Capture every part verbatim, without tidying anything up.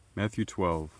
Matthew twelve.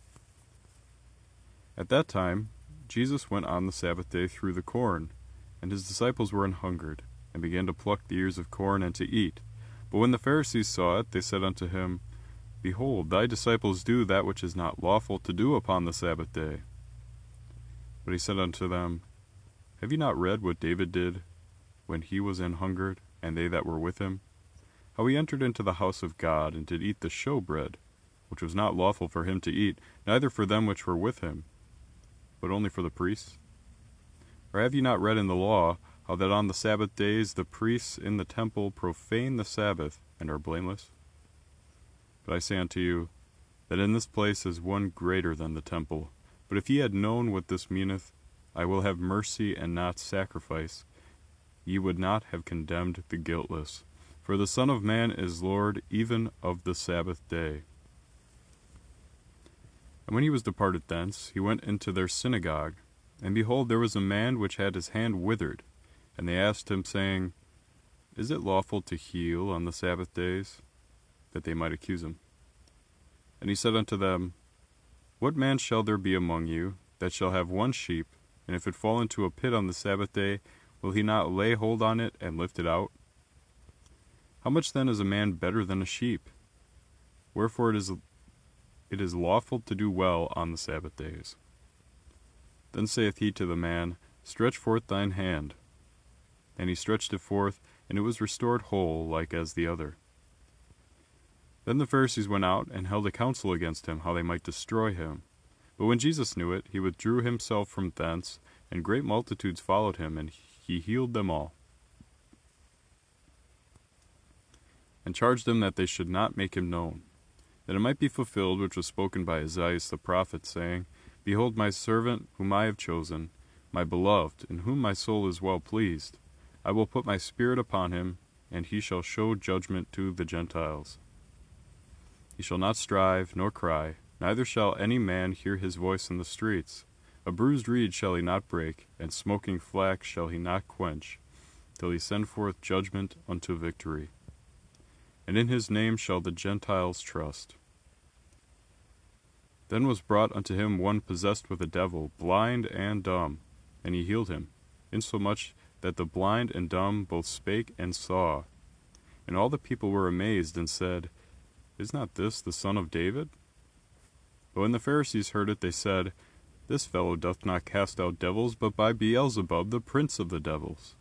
At that time Jesus went on the Sabbath day through the corn, and his disciples were an hungered, and began to pluck the ears of corn and to eat. But when the Pharisees saw it, they said unto him, Behold, thy disciples do that which is not lawful to do upon the Sabbath day. But he said unto them, Have ye not read what David did when he was an hungered, and they that were with him? How he entered into the house of God, and did eat the showbread, which was not lawful for him to eat, neither for them which were with him, but only for the priests? Or have ye not read in the law, how that on the Sabbath days the priests in the temple profane the Sabbath, and are blameless? But I say unto you, that in this place is one greater than the temple. But if ye had known what this meaneth, I will have mercy and not sacrifice, ye would not have condemned the guiltless. For the Son of Man is Lord even of the Sabbath day. And when he was departed thence, he went into their synagogue. And behold, there was a man which had his hand withered. And they asked him, saying, Is it lawful to heal on the Sabbath days? That they might accuse him. And he said unto them, What man shall there be among you, that shall have one sheep, and if it fall into a pit on the Sabbath day, will he not lay hold on it and lift it out? How much then is a man better than a sheep? Wherefore it is it is lawful to do well on the Sabbath days. Then saith he to the man, Stretch forth thine hand. And he stretched it forth, and it was restored whole, like as the other. Then the Pharisees went out, and held a council against him, how they might destroy him. But when Jesus knew it, he withdrew himself from thence, and great multitudes followed him, and he healed them all, and charged them that they should not make him known, that it might be fulfilled which was spoken by Isaiah the prophet, saying, Behold my servant, whom I have chosen, my beloved, in whom my soul is well pleased. I will put my spirit upon him, and he shall show judgment to the Gentiles. He shall not strive, nor cry, neither shall any man hear his voice in the streets. A bruised reed shall he not break, and smoking flax shall he not quench, till he send forth judgment unto victory. And in his name shall the Gentiles trust. Then was brought unto him one possessed with a devil, blind and dumb, and he healed him, insomuch that the blind and dumb both spake and saw. And all the people were amazed, and said, Is not this the son of David? But when the Pharisees heard it, they said, This fellow doth not cast out devils, but by Beelzebub, the prince of the devils.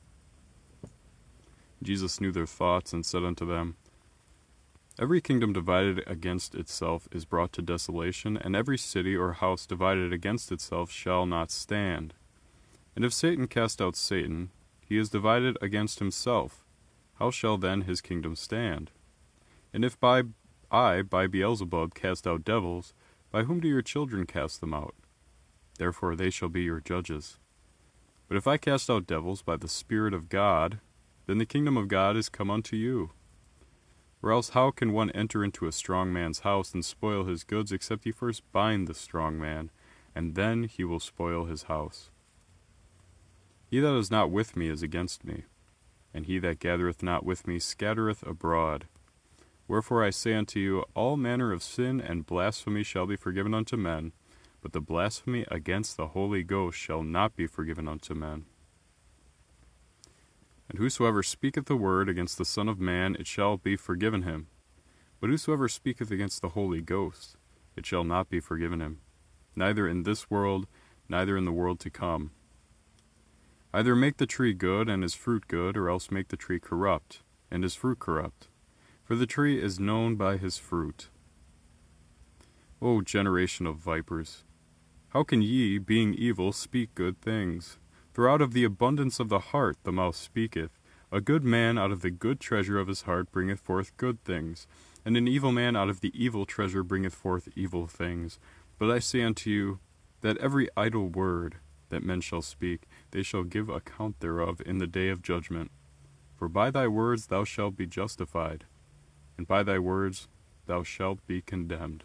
Jesus knew their thoughts, and said unto them, Every kingdom divided against itself is brought to desolation, and every city or house divided against itself shall not stand. And if Satan cast out Satan, he is divided against himself. How shall then his kingdom stand? And if by I, by Beelzebub, cast out devils, by whom do your children cast them out? Therefore they shall be your judges. But if I cast out devils by the Spirit of God, then the kingdom of God is come unto you. Or else how can one enter into a strong man's house and spoil his goods, except he first bind the strong man, and then he will spoil his house? He that is not with me is against me, and he that gathereth not with me scattereth abroad. Wherefore I say unto you, all manner of sin and blasphemy shall be forgiven unto men, but the blasphemy against the Holy Ghost shall not be forgiven unto men. And whosoever speaketh the word against the Son of Man, it shall be forgiven him. But whosoever speaketh against the Holy Ghost, it shall not be forgiven him, neither in this world, neither in the world to come. Either make the tree good, and his fruit good, or else make the tree corrupt, and his fruit corrupt. For the tree is known by his fruit. O generation of vipers, how can ye, being evil, speak good things? For out of the abundance of the heart the mouth speaketh. A good man out of the good treasure of his heart bringeth forth good things, and an evil man out of the evil treasure bringeth forth evil things. But I say unto you, that every idle word that men shall speak, they shall give account thereof in the day of judgment. For by thy words thou shalt be justified, and by thy words thou shalt be condemned.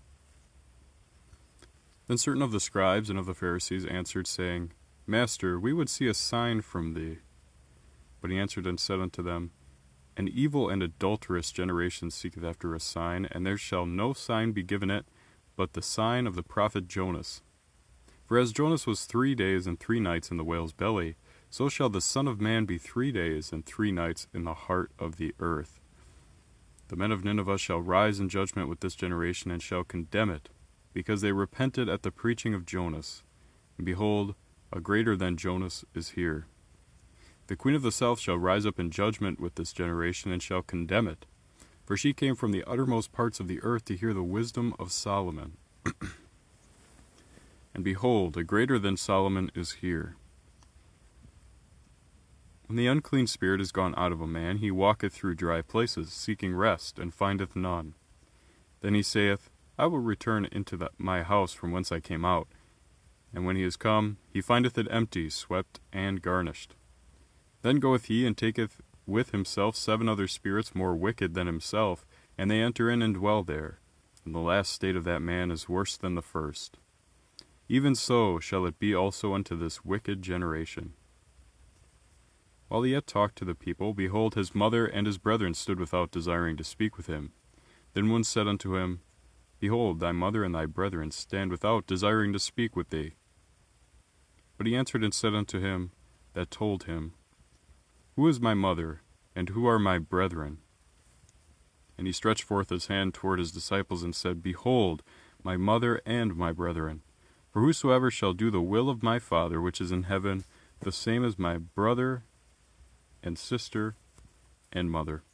Then certain of the scribes and of the Pharisees answered, saying, Master, we would see a sign from thee. But he answered and said unto them, An evil and adulterous generation seeketh after a sign, and there shall no sign be given it, but the sign of the prophet Jonas. For as Jonas was three days and three nights in the whale's belly, so shall the Son of Man be three days and three nights in the heart of the earth. The men of Nineveh shall rise in judgment with this generation, and shall condemn it, because they repented at the preaching of Jonas. And behold, a greater than Jonas is here. The queen of the south shall rise up in judgment with this generation, and shall condemn it. For she came from the uttermost parts of the earth to hear the wisdom of Solomon. And behold, a greater than Solomon is here. When the unclean spirit is gone out of a man, he walketh through dry places, seeking rest, and findeth none. Then he saith, I will return into the, my house from whence I came out. And when he is come, he findeth it empty, swept, and garnished. Then goeth he, and taketh with himself seven other spirits more wicked than himself, and they enter in and dwell there. And the last state of that man is worse than the first. Even so shall it be also unto this wicked generation. While he yet talked to the people, behold, his mother and his brethren stood without, desiring to speak with him. Then one said unto him, Behold, thy mother and thy brethren stand without, desiring to speak with thee. But he answered and said unto him that told him, Who is my mother, and who are my brethren? And he stretched forth his hand toward his disciples, and said, Behold, my mother and my brethren. For whosoever shall do the will of my Father which is in heaven, the same is my brother and sister and mother.